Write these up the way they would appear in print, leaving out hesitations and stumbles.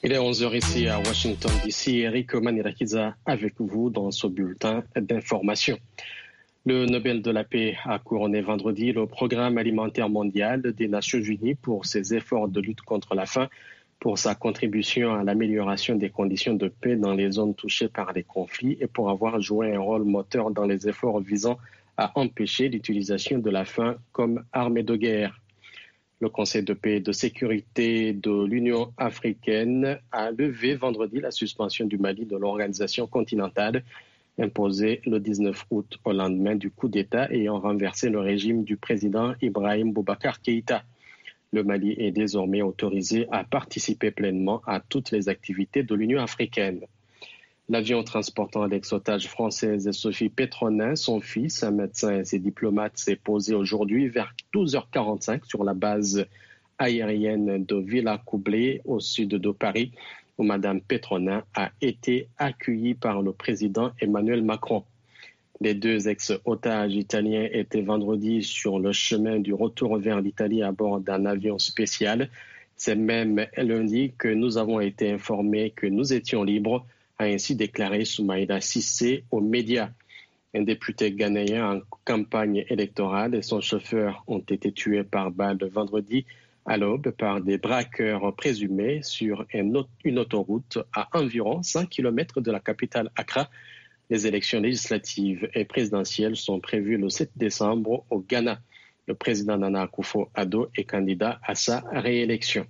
Il est 11h ici à Washington DC. Eric Manirakiza avec vous dans ce bulletin d'information. Le Nobel de la paix a couronné vendredi le programme alimentaire mondial des Nations Unies pour ses efforts de lutte contre la faim, pour sa contribution à l'amélioration des conditions de paix dans les zones touchées par les conflits et pour avoir joué un rôle moteur dans les efforts visant à empêcher l'utilisation de la faim comme arme de guerre. Le Conseil de paix et de sécurité de l'Union africaine a levé vendredi la suspension du Mali de l'organisation continentale imposée le 19 août au lendemain du coup d'État ayant renversé le régime du président Ibrahim Boubacar Keïta. Le Mali est désormais autorisé à participer pleinement à toutes les activités de l'Union africaine. L'avion transportant l'ex-otage française Sophie Petronin, son fils, un médecin et ses diplomates, s'est posé aujourd'hui vers 12h45 sur la base aérienne de Villacoublay, au sud de Paris, où Mme Petronin a été accueillie par le président Emmanuel Macron. Les deux ex-otages italiens étaient vendredi sur le chemin du retour vers l'Italie à bord d'un avion spécial. C'est même lundi que nous avons été informés que nous étions libres, a ainsi déclaré Soumaïla Cissé aux médias. Un député ghanéen en campagne électorale et son chauffeur ont été tués par balle vendredi à l'aube par des braqueurs présumés sur une autoroute à environ 100 km de la capitale Accra. Les élections législatives et présidentielles sont prévues le 7 décembre au Ghana. Le président Nana Akufo-Addo est candidat à sa réélection.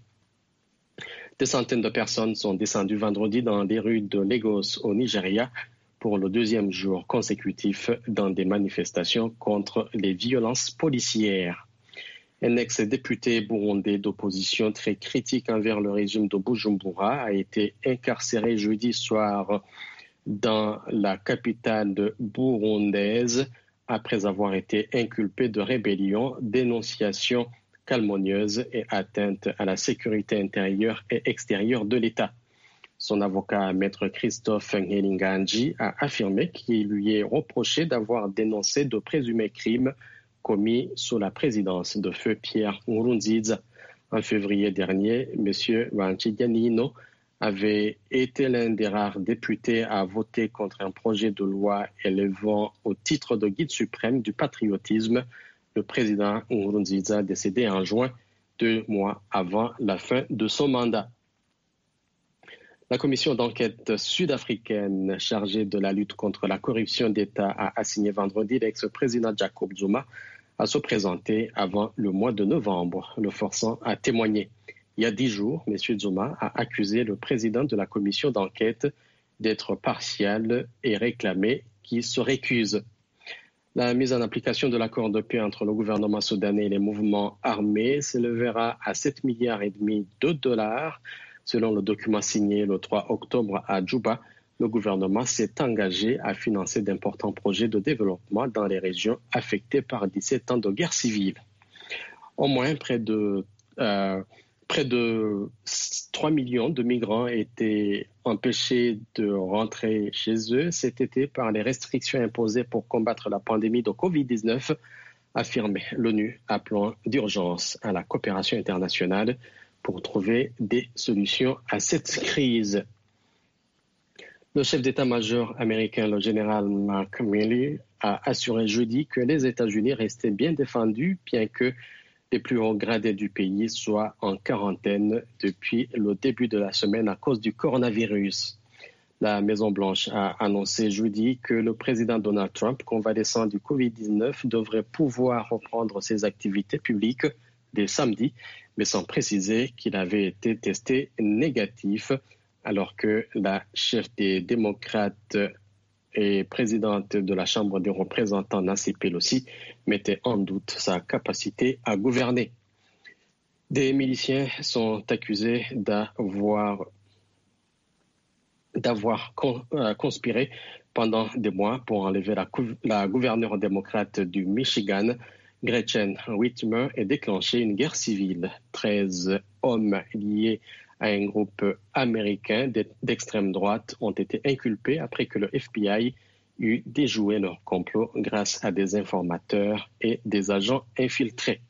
Des centaines de personnes sont descendues vendredi dans les rues de Lagos au Nigeria pour le deuxième jour consécutif dans des manifestations contre les violences policières. Un ex-député burundais d'opposition très critique envers le régime de Bujumbura a été incarcéré jeudi soir dans la capitale burundaise après avoir été inculpé de rébellion, dénonciation calomnieuse et atteinte à la sécurité intérieure et extérieure de l'État. Son avocat, maître Christophe Ngelinganji, a affirmé qu'il lui est reproché d'avoir dénoncé de présumés crimes commis sous la présidence de feu Pierre Nkurunziza. En février dernier, M. Wanchiganino avait été l'un des rares députés à voter contre un projet de loi élevant au titre de guide suprême du patriotisme le président Nkurunziza décédé en juin, 2 mois avant la fin de son mandat. La commission d'enquête sud-africaine chargée de la lutte contre la corruption d'État a assigné vendredi l'ex-président Jacob Zuma à se présenter avant le mois de novembre, le forçant à témoigner. Il y a 10 jours, M. Zuma a accusé le président de la commission d'enquête d'être partial et réclamé qu'il se récuse. La mise en application de l'accord de paix entre le gouvernement soudanais et les mouvements armés s'élèvera à 7,5 milliards de dollars. Selon le document signé le 3 octobre à Djouba, le gouvernement s'est engagé à financer d'importants projets de développement dans les régions affectées par 17 ans de guerre civile. Au moins, près de 3 millions de migrants étaient empêchés de rentrer chez eux cet été par les restrictions imposées pour combattre la pandémie de Covid-19, affirmait l'ONU, appelant d'urgence à la coopération internationale pour trouver des solutions à cette crise. Le chef d'état-major américain, le général Mark Milley, a assuré jeudi que les États-Unis restaient bien défendus, bien que les plus hauts gradés du pays soient en quarantaine depuis le début de la semaine à cause du coronavirus. La Maison-Blanche a annoncé jeudi que le président Donald Trump, convalescent du Covid-19, devrait pouvoir reprendre ses activités publiques dès samedi, mais sans préciser qu'il avait été testé négatif, alors que la chef des démocrates et présidente de la Chambre des représentants, Nancy Pelosi, mettait en doute sa capacité à gouverner. Des miliciens sont accusés d'avoir conspiré pendant des mois pour enlever la gouverneure démocrate du Michigan, Gretchen Whitmer, et déclencher une guerre civile. 13 hommes liés à un groupe américain d'extrême droite ont été inculpés après que le FBI eut déjoué leur complot grâce à des informateurs et des agents infiltrés.